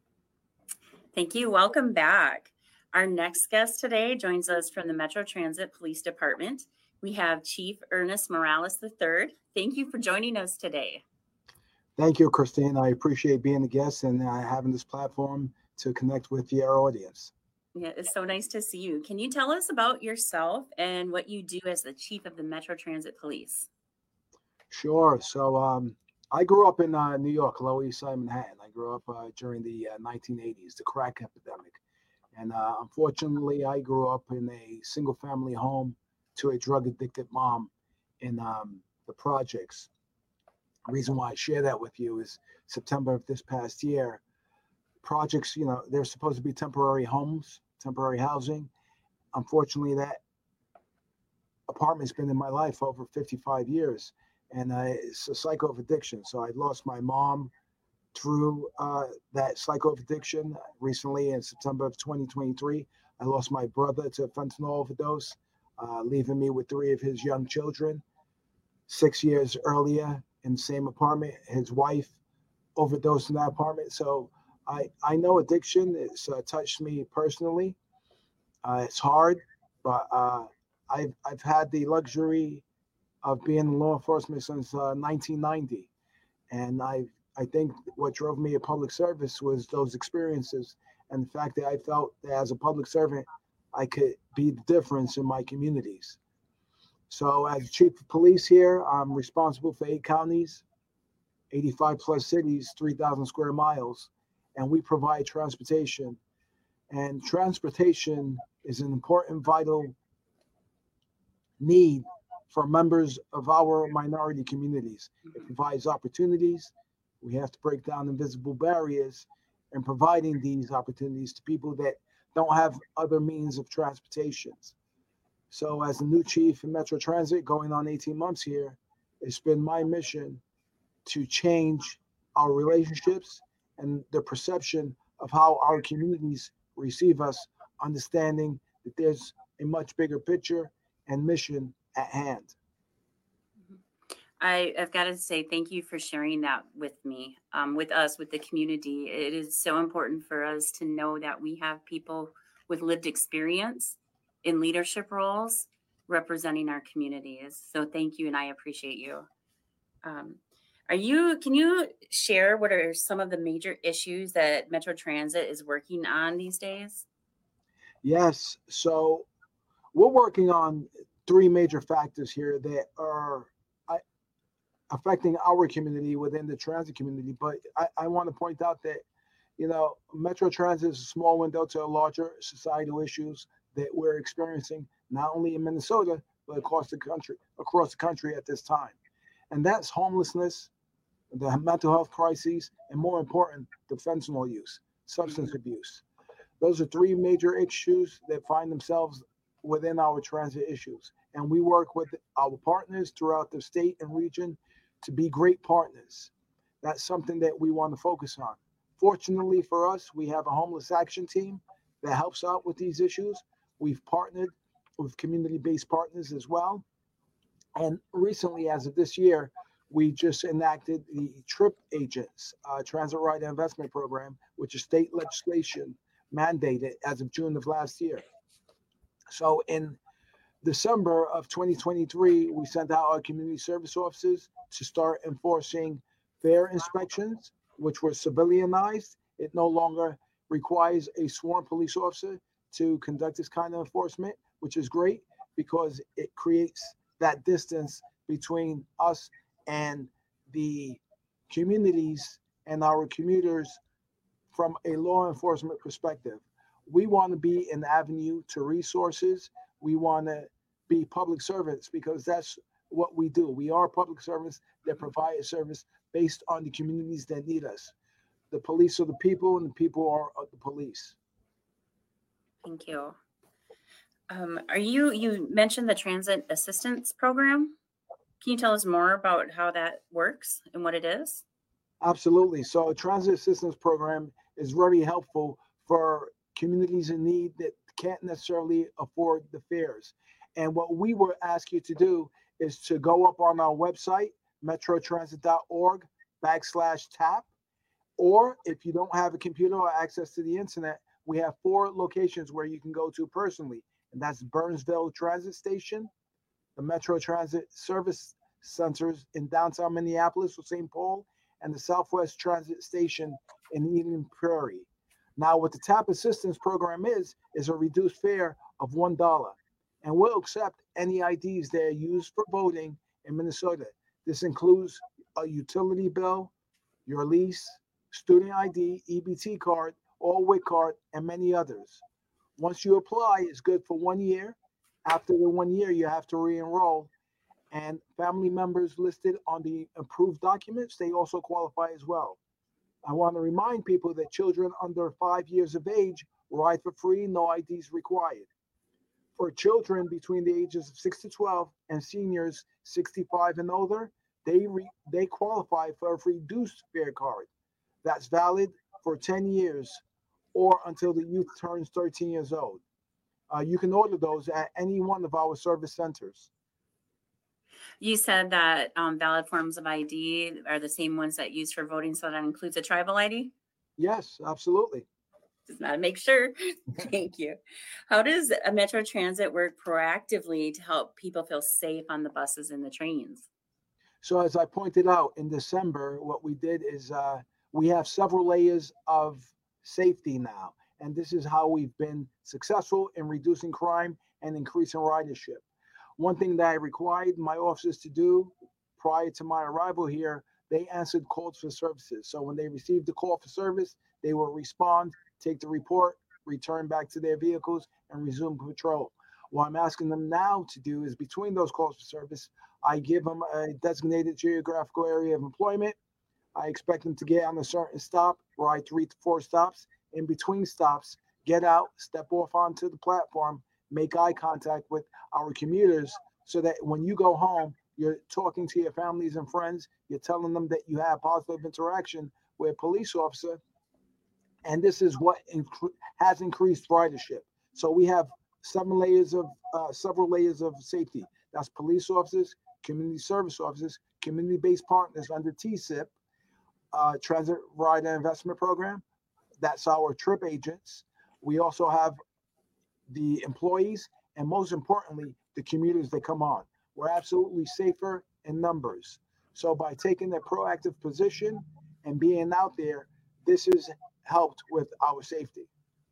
Thank you. Welcome back. Our next guest today joins us from the Metro Transit Police Department. We have Chief Ernest Morales the third. Thank you for joining us today. Thank you, Christine. I appreciate being the guest and uh, having this platform to connect with your audience. Yeah, it's so nice to see you. Can you tell us about yourself and what you do as the Chief of the Metro Transit Police? Sure. So um, I grew up in uh, New York, Lower East Side, Manhattan. I grew up uh, during the uh, nineteen eighties, the crack epidemic. And uh, unfortunately, I grew up in a single family home to a drug addicted mom in um, the projects. The reason why I share that with you is September of this past year, projects, you know, they're supposed to be temporary homes, temporary housing. Unfortunately, that apartment's been in my life over fifty-five years, and uh, it's a cycle of addiction. So I lost my mom through uh, that cycle of addiction. Recently, in September of twenty twenty-three, I lost my brother to a fentanyl overdose, uh, leaving me with three of his young children. Six years earlier, in the same apartment, his wife overdosed in that apartment. So I, I know addiction. It's uh, touched me personally. Uh, it's hard, but uh, I've I've had the luxury of being in law enforcement since uh, nineteen ninety, and I I think what drove me to public service was those experiences and the fact that I felt that as a public servant I could be the difference in my communities. So as chief of police here, I'm responsible for eight counties, eighty-five plus cities, three thousand square miles. And we provide transportation. And transportation is an important, vital need for members of our minority communities. It provides opportunities. We have to break down invisible barriers and providing these opportunities to people that don't have other means of transportation. So as a new chief in Metro Transit, going on eighteen months here, it's been my mission to change our relationships and the perception of how our communities receive us, understanding that there's a much bigger picture and mission at hand. I, I've got to say thank you for sharing that with me, um, with us, with the community. It is so important for us to know that we have people with lived experience in leadership roles representing our communities. So thank you, and I appreciate you. Um, Are you, can you share what are some of the major issues that Metro Transit is working on these days? Yes. So we're working on three major factors here that are uh, affecting our community within the transit community. But I, I want to point out that, you know, Metro Transit is a small window to larger societal issues that we're experiencing, not only in Minnesota, but across the country, across the country at this time. And that's homelessness, the mental health crises, and more important, the fentanyl use, substance abuse. Those are three major issues that find themselves within our transit issues. And we work with our partners throughout the state and region to be great partners. That's something that we want to focus on. Fortunately for us, we have a homeless action team that helps out with these issues. We've partnered with community-based partners as well. And recently, as of this year, we just enacted the TRIP Agents, uh, Transit Rider Investment Program, which is state legislation mandated as of June of last year. So in December of twenty twenty-three, we sent out our community service officers to start enforcing fare inspections, which were civilianized. It no longer requires a sworn police officer to conduct this kind of enforcement, which is great because it creates that distance between us and the communities and our commuters from a law enforcement perspective. We want to be an avenue to resources. We want to be public servants because that's what we do. We are public servants that provide a service based on the communities that need us. The police are the people and the people are, are the police. Thank you. Um, are you, you mentioned the Transit Assistance Program. Can you tell us more about how that works and what it is? Absolutely. So a transit assistance program is very helpful for communities in need that can't necessarily afford the fares. And what we would ask you to do is to go up on our website, metrotransit.org backslash tap. Or if you don't have a computer or access to the internet, we have four locations where you can go to personally. And that's Burnsville Transit Station, the Metro Transit Service Centers in downtown Minneapolis with Saint Paul, and the Southwest Transit Station in Eden Prairie. Now, what the TAP Assistance Program is, is a reduced fare of one dollar. And we'll accept any I Ds that are used for voting in Minnesota. This includes a utility bill, your lease, student I D, E B T card, or W I C card, and many others. Once you apply, it's good for one year. After the one year, you have to re-enroll. And family members listed on the approved documents, they also qualify as well. I want to remind people that children under five years of age ride for free, no I Ds required. For children between the ages of six to twelve and seniors sixty-five and older, they re, they qualify for a reduced fare card. That's valid for ten years or until the youth turns thirteen years old. Uh, you can order those at any one of our service centers. You said that um, valid forms of I D are the same ones that used for voting, so that includes a tribal I D? Yes, absolutely. Just want to make sure. Thank you. How does a Metro Transit work proactively to help people feel safe on the buses and the trains? So as I pointed out in December, what we did is uh, we have several layers of safety now. And this is how we've been successful in reducing crime and increasing ridership. One thing that I required my officers to do prior to my arrival here, they answered calls for services. So when they received the call for service, they will respond, take the report, return back to their vehicles, and resume patrol. What I'm asking them now to do is between those calls for service, I give them a designated geographical area of employment. I expect them to get on a certain stop, ride three to four stops. In between stops, get out, step off onto the platform, make eye contact with our commuters so that when you go home, you're talking to your families and friends, you're telling them that you have positive interaction with a police officer. And this is what inc- has increased ridership. So we have seven layers of, uh, several layers of safety. That's police officers, community service officers, community-based partners under T S I P, uh, Transit Rider Investment Program. That's our trip agents. We also have the employees, and most importantly, the commuters that come on. We're absolutely safer in numbers. So by taking a proactive position and being out there, this has helped with our safety.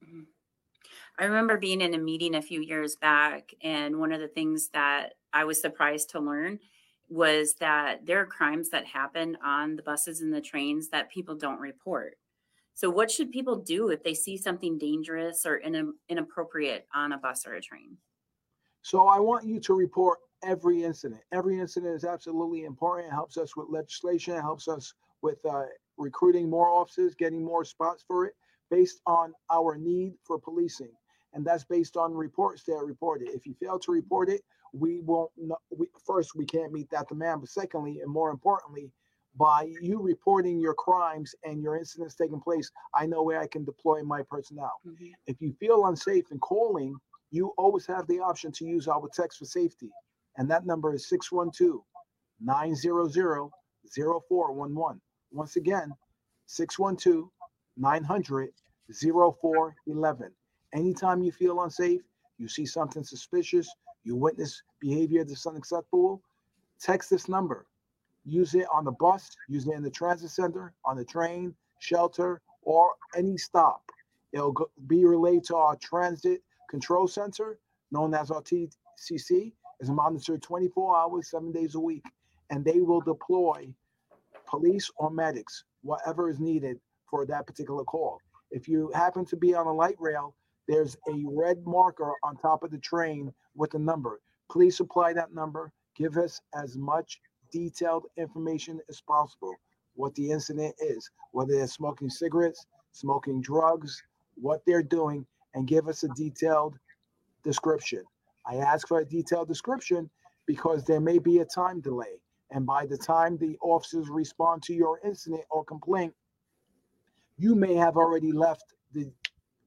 I remember being in a meeting a few years back, and one of the things that I was surprised to learn was that there are crimes that happen on the buses and the trains that people don't report. So what should people do if they see something dangerous or in, inappropriate on a bus or a train? So I want you to report every incident. Every incident is absolutely important. It helps us with legislation. It helps us with uh, recruiting more officers, getting more spots for it, based on our need for policing. And that's based on reports that are reported. If you fail to report it, we won't know. We, first, we can't meet that demand. But secondly, and more importantly, by you reporting your crimes and your incidents taking place, I know where I can deploy my personnel. Mm-hmm. If you feel unsafe in calling, you always have the option to use our text for safety. And that number is six one two, nine zero zero, zero four one one. Once again, six one two, nine hundred, zero four one one. Anytime you feel unsafe, you see something suspicious, you witness behavior that's unacceptable, text this number. Use it on the bus, use it in the transit center, on the train, shelter, or any stop. It'll go, be relayed to our transit control center, known as our T C C. It's monitored twenty-four hours, seven days a week, and they will deploy police or medics, whatever is needed for that particular call. If you happen to be on a light rail, there's a red marker on top of the train with a number. Please supply that number. Give us as much detailed information as possible, what the incident is, whether they're smoking cigarettes, smoking drugs, what they're doing, and give us a detailed description. I ask for a detailed description because there may be a time delay. And by the time the officers respond to your incident or complaint, you may have already left the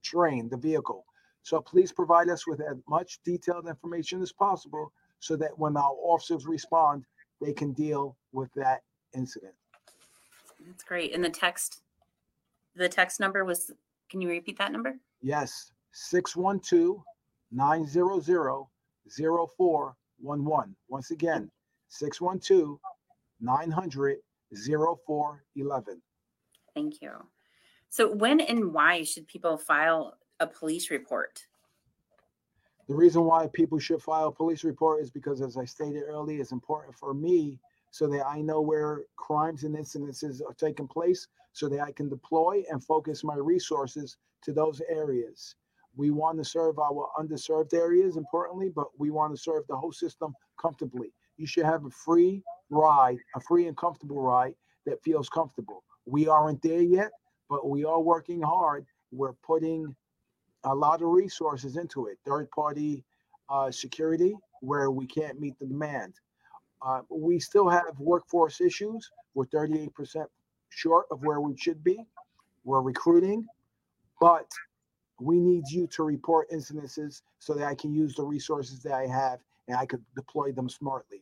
train the vehicle. So please provide us with as much detailed information as possible so that when our officers respond, they can deal with that incident. That's great. And the text, the text number was, can you repeat that number? Yes, six one two, nine zero zero, zero four one one. Once again, six one two, nine hundred, zero four one one. Thank you. So when and why should people file a police report? The reason why people should file a police report is because, as I stated earlier, it's important for me so that I know where crimes and incidences are taking place so that I can deploy and focus my resources to those areas. We want to serve our underserved areas, importantly, but we want to serve the whole system comfortably. You should have a free ride, a free and comfortable ride that feels comfortable. We aren't there yet, but we are working hard. We're putting a lot of resources into it. Third-party uh, security, where we can't meet the demand. Uh, we still have workforce issues. We're thirty-eight percent short of where we should be. We're recruiting, but we need you to report incidences so that I can use the resources that I have and I could deploy them smartly.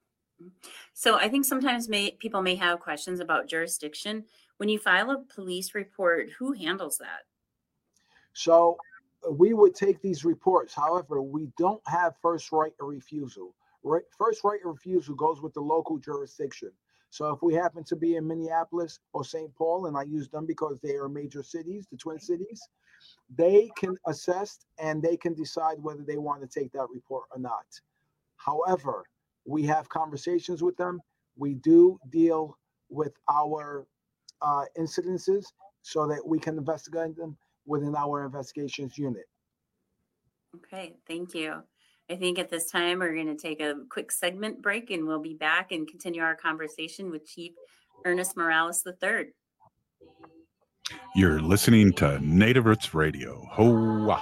So I think sometimes may, people may have questions about jurisdiction. When you file a police report, who handles that? So we would take these reports. However, we don't have first right of refusal. Right, first right of refusal goes with the local jurisdiction. So if we happen to be in Minneapolis or Saint Paul, and I use them because they are major cities, the Twin Cities, they can assess and they can decide whether they want to take that report or not. However, we have conversations with them. We do deal with our uh, incidences so that we can investigate them within our investigations unit. Okay, thank you. I think at this time we're going to take a quick segment break and we'll be back and continue our conversation with Chief Ernest Morales the third. You're listening to Native Roots Radio. Hoa.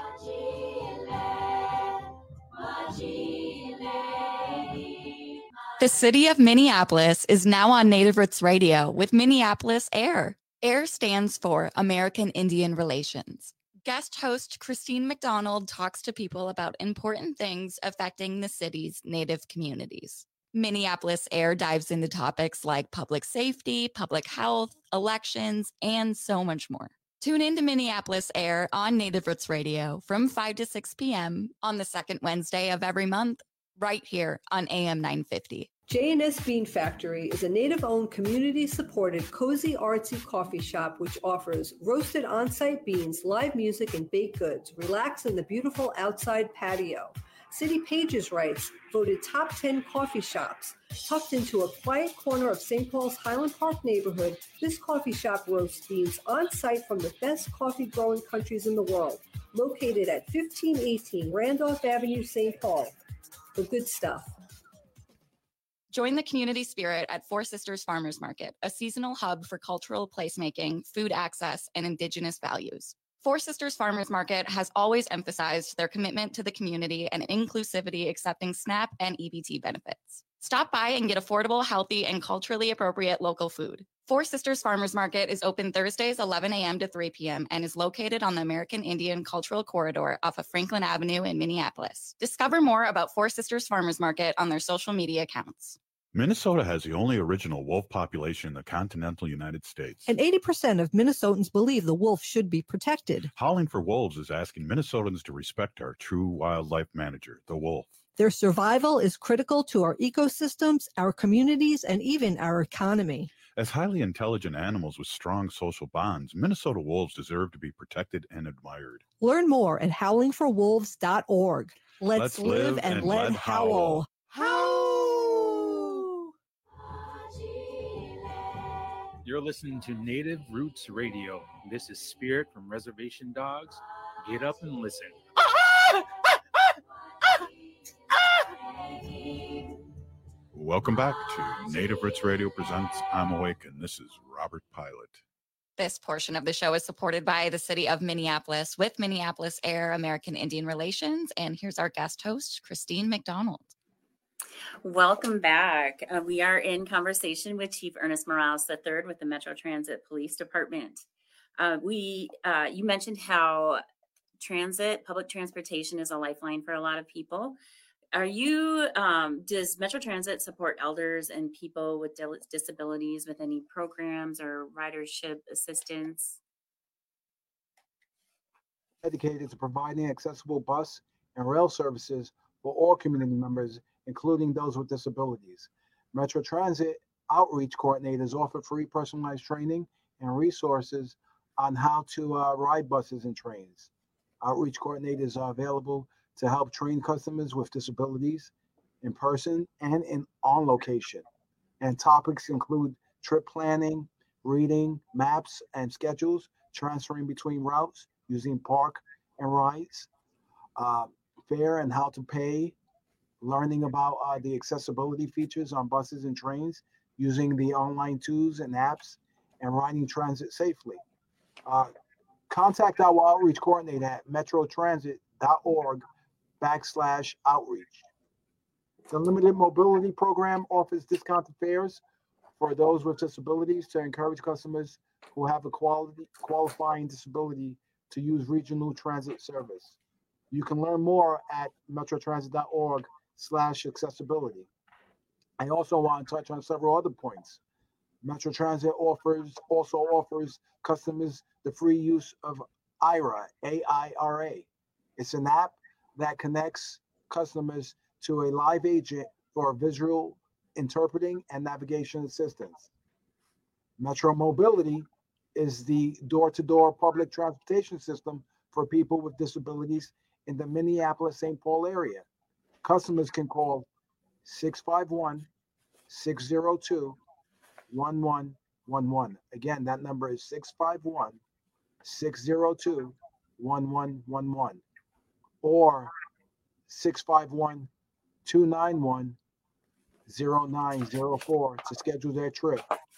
The city of Minneapolis is now on Native Roots Radio with Minneapolis AIR. AIR stands for American Indian Relations. Guest host Christine McDonald talks to people about important things affecting the city's Native communities. Minneapolis AIR dives into topics like public safety, public health, elections, and so much more. Tune in to Minneapolis AIR on Native Roots Radio from five to six p.m. on the second Wednesday of every month, right here on A M nine fifty. J and S Bean Factory is a Native-owned, community-supported, cozy, artsy coffee shop which offers roasted on-site beans, live music, and baked goods. Relax in the beautiful outside patio. City Pages writes, voted top ten coffee shops. Tucked into a quiet corner of Saint Paul's Highland Park neighborhood, this coffee shop roasts beans on-site from the best coffee-growing countries in the world. Located at fifteen eighteen Randolph Avenue, Saint Paul. The good stuff. Join the community spirit at Four Sisters Farmers Market, a seasonal hub for cultural placemaking, food access, and Indigenous values. Four Sisters Farmers Market has always emphasized their commitment to the community and inclusivity, accepting SNAP and E B T benefits. Stop by and get affordable, healthy, and culturally appropriate local food. Four Sisters Farmers Market is open Thursdays eleven a.m. to three p.m. and is located on the American Indian Cultural Corridor off of Franklin Avenue in Minneapolis. Discover more about Four Sisters Farmers Market on their social media accounts. Minnesota has the only original wolf population in the continental United States. And eighty percent of Minnesotans believe the wolf should be protected. Howling for Wolves is asking Minnesotans to respect our true wildlife manager, the wolf. Their survival is critical to our ecosystems, our communities, and even our economy. As highly intelligent animals with strong social bonds, Minnesota wolves deserve to be protected and admired. Learn more at howling for wolves dot org. Let's, Let's live, live and, and let let howl. howl. You're listening to Native Roots Radio. This is Spirit from Reservation Dogs. Get up and listen. Welcome back to Native Roots Radio presents I'm Awake, and this is Robert Pilot. This portion of the show is supported by the city of Minneapolis with Minneapolis AIR, American Indian Relations. And here's our guest host, Christine McDonald. Welcome back. Uh, we are in conversation with Chief Ernest Morales the third with the Metro Transit Police Department. Uh, we, uh, you mentioned how transit, public transportation is a lifeline for a lot of people. Are you, um, does Metro Transit support elders and people with disabilities with any programs or ridership assistance? Dedicated to providing accessible bus and rail services for all community members, including those with disabilities. Metro Transit outreach coordinators offer free personalized training and resources on how to uh, ride buses and trains. Outreach coordinators are available to help train customers with disabilities in person and in on location. And topics include trip planning, reading maps and schedules, transferring between routes, using park and rides, uh, fare and how to pay, learning about uh, the accessibility features on buses and trains, using the online tools and apps, and riding transit safely. Uh, contact our outreach coordinator at metrotransit.org backslash outreach. The Limited Mobility Program offers discounted fares for those with disabilities to encourage customers who have a quality qualifying disability to use regional transit service. You can learn more at metrotransit.org slash accessibility. I also want to touch on several other points. Metro Transit offers also offers customers the free use of I R A, A I R A. It's an app that connects customers to a live agent for visual interpreting and navigation assistance. Metro Mobility is the door-to-door public transportation system for people with disabilities in the Minneapolis-Saint Paul area. Customers can call six five one, six zero two, one one one one. Again, that number is six five one, six zero two, one one one one or six five one, two nine one, zero nine zero four to schedule their trip.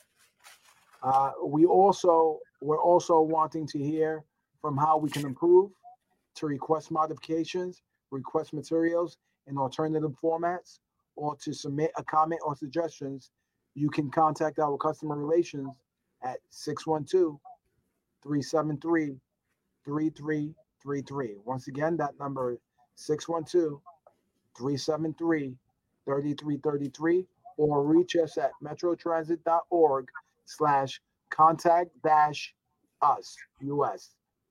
Uh, we also, we're also wanting to hear from how we can improve, to request modifications, request materials in alternative formats, or to submit a comment or suggestions. You can contact our customer relations at six one two, three seven three, three three three three. Once again, that number is six one two, three seven three, three three three three, or reach us at metrotransit.org slash contact dash us us.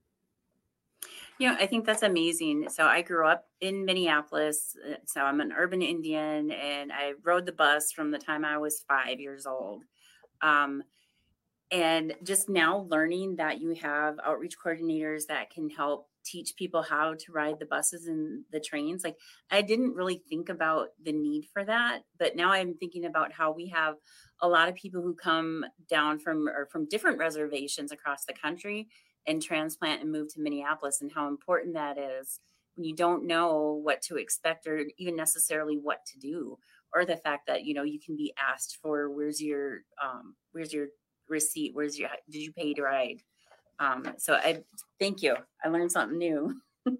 You know, I think that's amazing. So I grew up in Minneapolis. So I'm an urban Indian, and I rode the bus from the time I was five years old. Um, and just now learning that you have outreach coordinators that can help teach people how to ride the buses and the trains. Like, I didn't really think about the need for that, but now I'm thinking about how we have a lot of people who come down from or from different reservations across the country and transplant and move to Minneapolis, and how important that is when you don't know what to expect or even necessarily what to do, or the fact that, you know, you can be asked for, where's your, um, where's your receipt? Where's your, did you pay to ride? Um, so I thank you. I learned something new.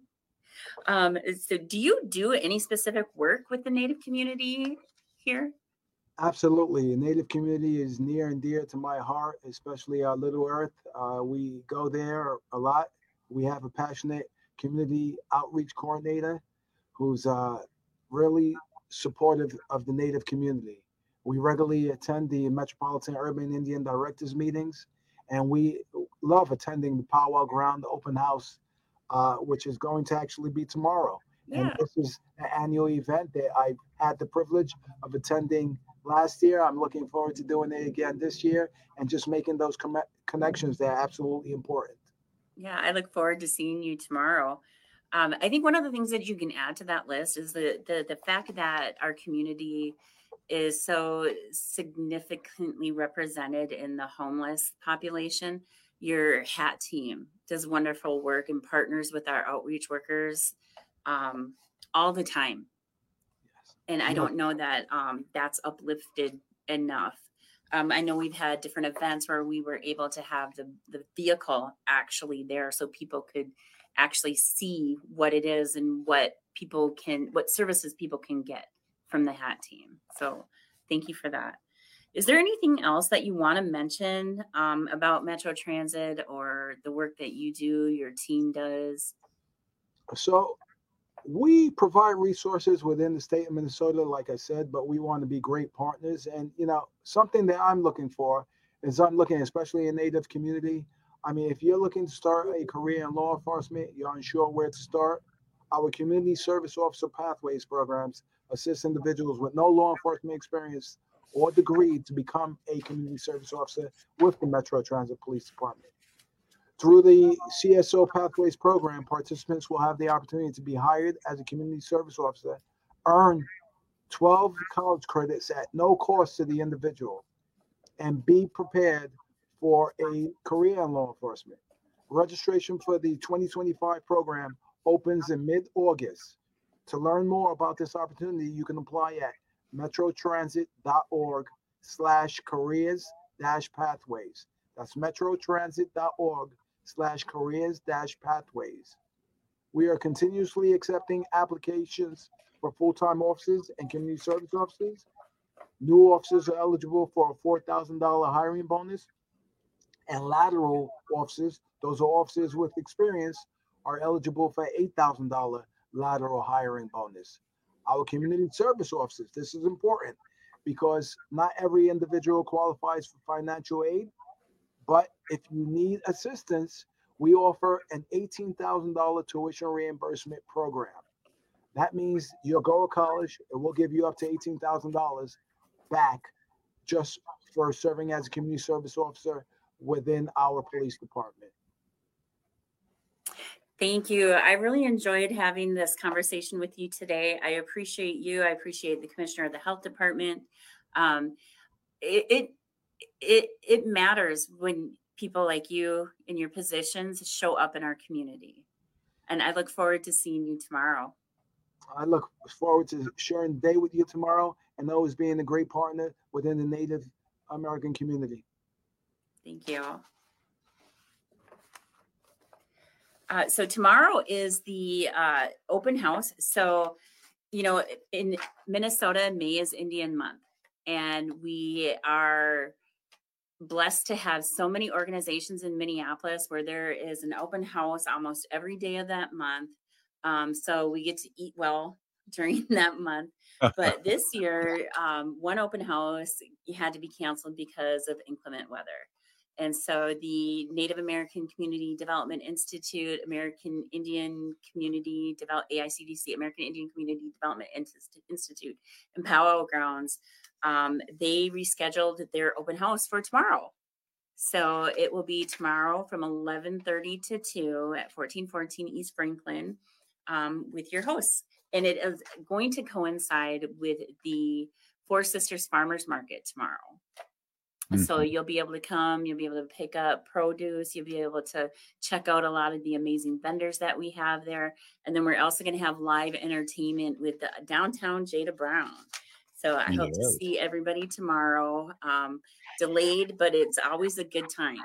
um, so do you do any specific work with the Native community here? Absolutely. The Native community is near and dear to my heart, especially uh, Little Earth. Uh, we go there a lot. We have a passionate community outreach coordinator who's uh, really supportive of the Native community. We regularly attend the Metropolitan Urban Indian Directors meetings, and we love attending the Powwow Ground Open House, uh, which is going to actually be tomorrow. Yeah. And this is an annual event that I've had the privilege of attending last year. I'm looking forward to doing it again this year, and just making those com- connections that are absolutely important. Yeah, I look forward to seeing you tomorrow. Um, I think one of the things that you can add to that list is the, the the fact that our community is so significantly represented in the homeless population. Your H A T team does wonderful work and partners with our outreach workers um, all the time. And I don't know that um, that's uplifted enough. Um, I know we've had different events where we were able to have the, the vehicle actually there so people could actually see what it is and what people can, what services people can get from the H A T team. So thank you for that. Is there anything else that you want to mention um, about Metro Transit or the work that you do, your team does? So we provide resources within the state of Minnesota, like I said, but we want to be great partners. And, you know, something that I'm looking for is I'm looking, especially in Native community. I mean, if you're looking to start a career in law enforcement, you're unsure where to start, our Community Service Officer Pathways programs assist individuals with no law enforcement experience or degree to become a community service officer with the Metro Transit Police Department. Through the C S O Pathways program, participants will have the opportunity to be hired as a community service officer, earn twelve college credits at no cost to the individual, and be prepared for a career in law enforcement. Registration for the twenty twenty-five program opens in mid-August. To learn more about this opportunity, you can apply at metrotransit.org slash careers dash pathways. That's metrotransit.org slash careers dash pathways. We are continuously accepting applications for full-time officers and community service officers. New officers are eligible for a four thousand dollars hiring bonus, and lateral officers, those are officers with experience, are eligible for eight thousand dollars lateral hiring bonus. Our community service officers, this is important because not every individual qualifies for financial aid, but if you need assistance, we offer an eighteen thousand dollars tuition reimbursement program. That means you'll go to college and we'll give you up to eighteen thousand dollars back just for serving as a community service officer within our police department. Thank you. I really enjoyed having this conversation with you today. I appreciate you. I appreciate the Commissioner of the Health Department. Um, it, it it it matters when people like you in your positions show up in our community. And I look forward to seeing you tomorrow. I look forward to sharing the day with you tomorrow and always being a great partner within the Native American community. Thank you. Uh, so tomorrow is the uh, open house. So, you know, in Minnesota, May is Indian Month, and we are blessed to have so many organizations in Minneapolis where there is an open house almost every day of that month. Um, so we get to eat well during that month. But this year, um, one open house had to be canceled because of inclement weather. And so the Native American Community Development Institute, American Indian Community Develop, A I C D C, American Indian Community Development Institute, and Powwow Grounds, um, they rescheduled their open house for tomorrow. So it will be tomorrow from eleven thirty to two at fourteen fourteen East Franklin um, with your hosts. And it is going to coincide with the Four Sisters Farmers Market tomorrow. So you'll be able to come, you'll be able to pick up produce, you'll be able to check out a lot of the amazing vendors that we have there. And then we're also going to have live entertainment with the downtown Jada Brown. So I hope to see everybody tomorrow. Um, delayed, but it's always a good time.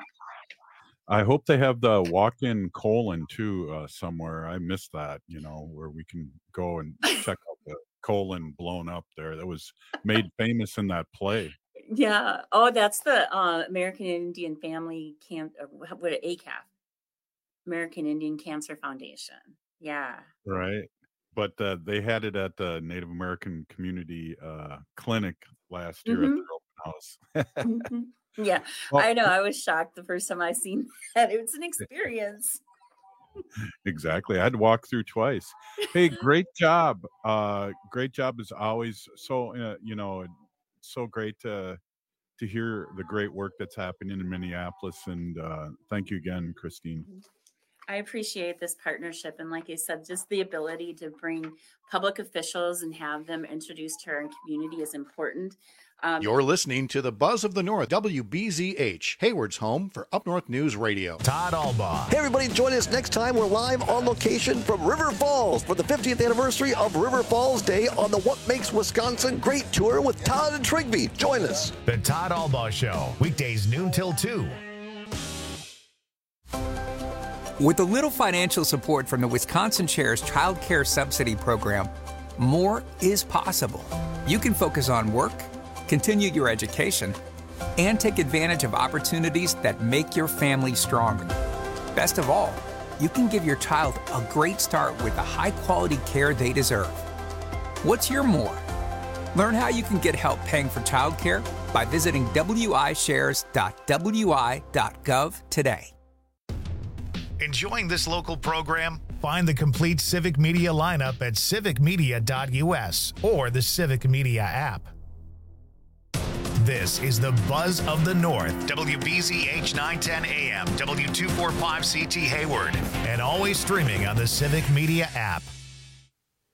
I hope they have the walk-in colon too uh, somewhere. I missed that, you know, where we can go and check out the colon blown up there. That was made famous in that play. Yeah. Oh, that's the uh, American Indian Family Camp, what A C A F, American Indian Cancer Foundation. Yeah. Right. But uh, they had it at the Native American Community uh, Clinic last year mm-hmm. at their open house. mm-hmm. Yeah. Well, I know. I was shocked the first time I seen that. It was an experience. Exactly. I had to walk through twice. Hey, great job. Uh, great job as always. So, uh, you know, so great to to hear the great work that's happening in Minneapolis, and uh, thank you again, Christine. I appreciate this partnership, and like I said, just the ability to bring public officials and have them introduced to our community is important. Um, You're listening to the Buzz of the North, W B Z H, Hayward's home for Up North News Radio. Todd Albaugh. Hey, everybody, join us next time. We're live on location from River Falls for the fiftieth anniversary of River Falls Day on the What Makes Wisconsin Great tour with Todd and Trigby. Join us. The Todd Albaugh Show, weekdays noon till two. With a little financial support from the Wisconsin Shares Child Care Subsidy Program, more is possible. You can focus on work, continue your education, and take advantage of opportunities that make your family stronger. Best of all, you can give your child a great start with the high-quality care they deserve. What's your more? Learn how you can get help paying for childcare by visiting w i shares dot w i dot gov today. Enjoying this local program? Find the complete Civic Media lineup at civic media dot u s or the Civic Media app. This is the Buzz of the North, W B Z H nine ten A M, W two forty-five C T Hayward, and always streaming on the Civic Media app.